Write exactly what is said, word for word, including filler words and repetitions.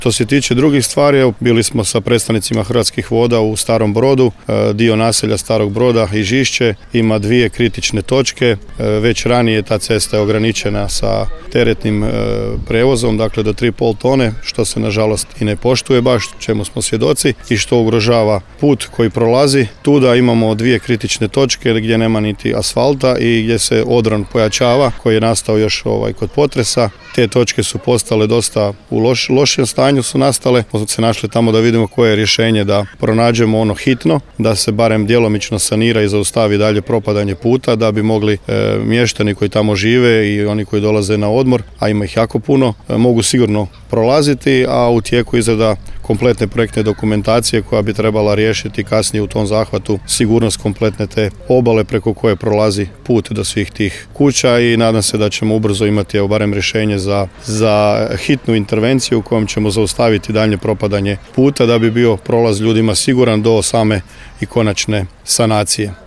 Što se tiče drugih stvari, bili smo sa predstavnicima Hrvatskih voda u Starom Brodu, dio naselja Starog Broda i Žišće ima dvije kritične točke. Već ranije ta cesta je ograničena sa teretnim prevozom, dakle do tri i pol tone, što se nažalost i ne poštuje baš, čemu smo svjedoci i što ugrožava put koji prolazi. Tuda imamo dvije kritične točke gdje nema niti asfalta i gdje se odron pojačava koji je nastao još ovaj, kod potresa. Te točke su postale dosta u loš, lošem stanju su nastale. Smo se našli tamo da vidimo koje je rješenje da pronađemo ono hitno, da se barem djelomično sanira i zaustavi dalje propadanje puta, da bi mogli e, mještani koji tamo žive i oni koji dolaze na odmor, a ima ih jako puno, e, mogu sigurno prolaziti, a u tijeku izrada kompletne projektne dokumentacije koja bi trebala riješiti kasnije u tom zahvatu sigurnost kompletne te obale preko koje prolazi put do svih tih kuća i nadam se da ćemo ubrzo imati evo barem rješenje za, za hitnu intervenciju u kojom ćemo zaustaviti daljnje propadanje puta da bi bio prolaz ljudima siguran do same i konačne sanacije.